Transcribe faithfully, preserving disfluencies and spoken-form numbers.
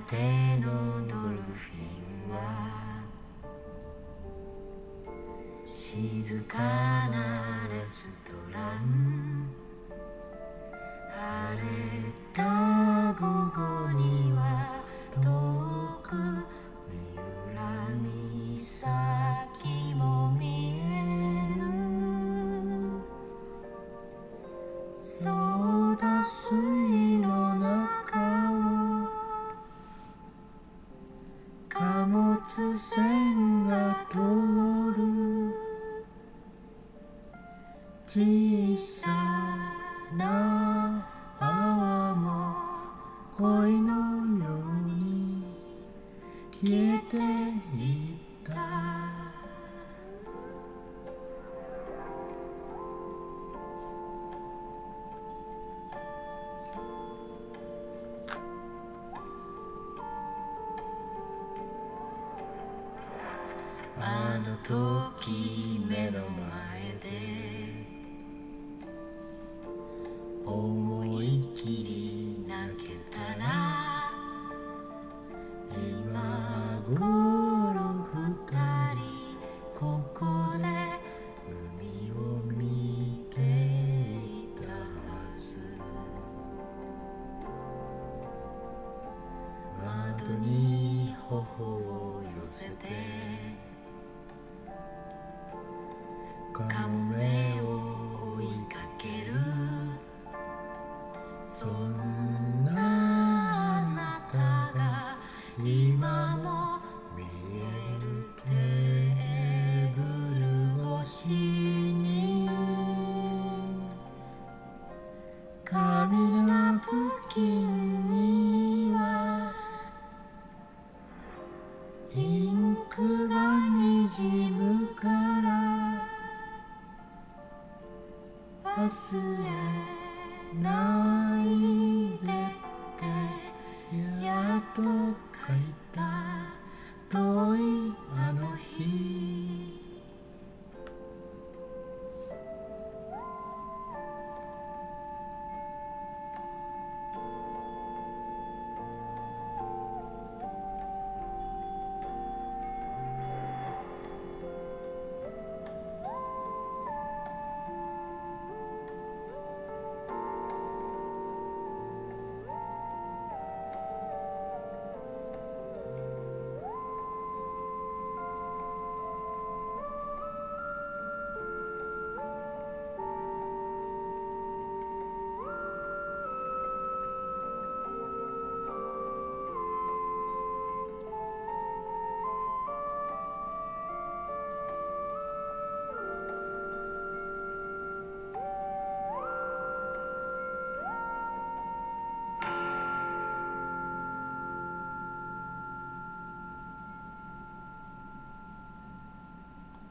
手のドルフィンは静かなレストラン、晴れた午後には遠く三浦岬も見える。ソーダ水の中を貨物船が通る。小さな泡も恋のように消えていった。あの時目の前で思い切り泣けたら、今頃二人ここで海を見ていたはず。窓に頬を寄せてカモメを追いかける。そんなあなたが今も見える。テーブル越しに紙ナプキンにはインクがにじむから、忘れないでってやっと書いた遠いあの日。